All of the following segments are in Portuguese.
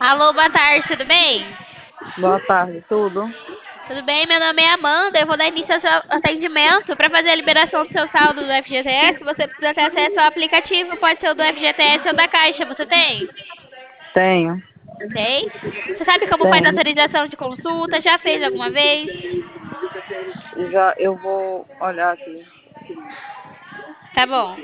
Alô, boa tarde, tudo bem? Boa tarde, tudo? Tudo bem? Meu nome é Amanda. Eu vou dar início ao seu atendimento. Para fazer a liberação do seu saldo do FGTS, você precisa ter acesso ao aplicativo. Pode ser o do FGTS ou da Caixa. Você tem? Tenho, Tem? Você sabe como faz tenho. autorização de consulta? Já fez alguma vez? Já eu vou olhar aqui. Tá bom.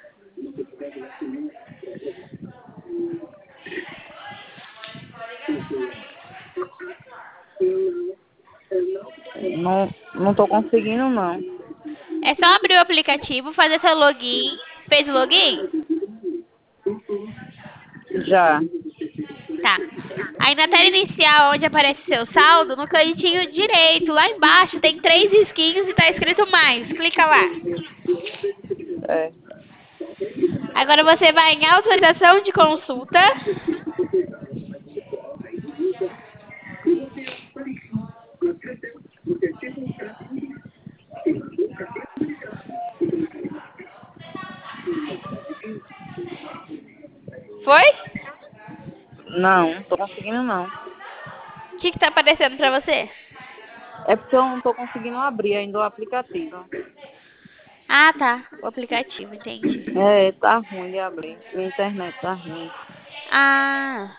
Não tô conseguindo, não. É só abrir o aplicativo, fazer seu login. Fez o login? Já. Tá. Aí na tela inicial, onde aparece seu saldo, no cantinho direito, lá embaixo, tem três risquinhos e tá escrito mais. Clica lá. É. Agora você vai em autorização de consulta. Foi? Não tô conseguindo, não. O que que tá aparecendo pra você? É porque eu não tô conseguindo abrir ainda o aplicativo. Ah, tá. O aplicativo, entendi. É, tá ruim de abrir. Minha internet tá ruim. Ah,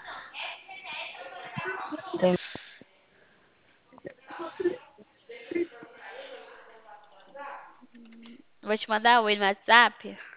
Tem- vou te mandar oi no WhatsApp.